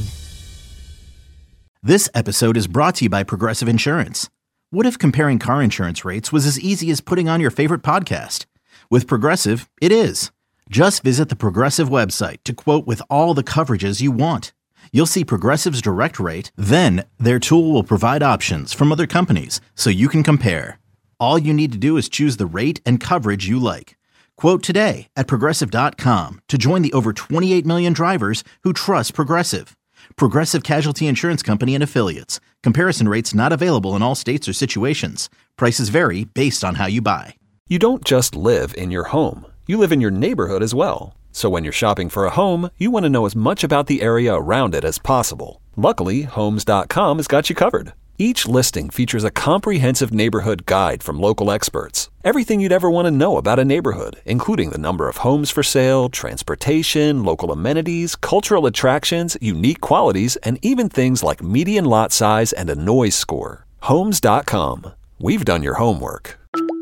This episode is brought to you by Progressive Insurance. What if comparing car insurance rates was as easy as putting on your favorite podcast? With Progressive, it is. Just visit the Progressive website to quote with all the coverages you want. You'll see Progressive's direct rate, then their tool will provide options from other companies so you can compare. All you need to do is choose the rate and coverage you like. Quote today at Progressive dot com to join the over twenty-eight million drivers who trust Progressive. Progressive Casualty Insurance Company and Affiliates. Comparison rates not available in all states or situations. Prices vary based on how you buy. You don't just live in your home. You live in your neighborhood as well. So when you're shopping for a home, you want to know as much about the area around it as possible. Luckily, Homes dot com has got you covered. Each listing features a comprehensive neighborhood guide from local experts. Everything you'd ever want to know about a neighborhood, including the number of homes for sale, transportation, local amenities, cultural attractions, unique qualities, and even things like median lot size and a noise score. Homes dot com. We've done your homework.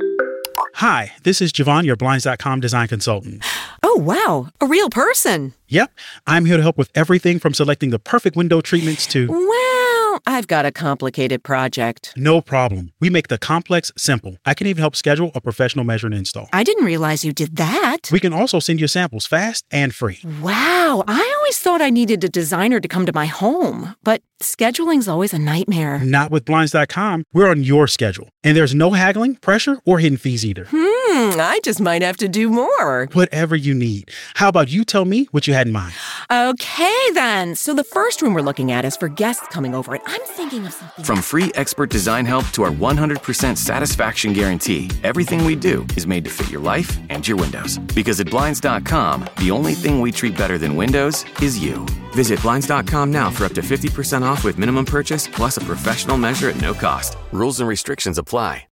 Hi, this is Javon, your Blinds dot com design consultant. Oh, wow. A real person. Yep. I'm here to help with everything from selecting the perfect window treatments to... Well, I've got a complicated project. No problem. We make the complex simple. I can even help schedule a professional measure and install. I didn't realize you did that. We can also send you samples fast and free. Wow. I always thought I needed a designer to come to my home, but scheduling's always a nightmare. Not with Blinds dot com. We're on your schedule. And there's no haggling, pressure, or hidden fees either. Hmm, I just might have to do more. Whatever you need. How about you tell me what you had in mind? Okay, then. So the first room we're looking at is for guests coming over, and I'm thinking of something. From free expert design help to our one hundred percent satisfaction guarantee, everything we do is made to fit your life and your windows. Because at Blinds dot com, the only thing we treat better than windows is you. Visit Blinds dot com now for up to fifty percent off with minimum purchase, plus a professional measure at no cost. Rules and restrictions apply.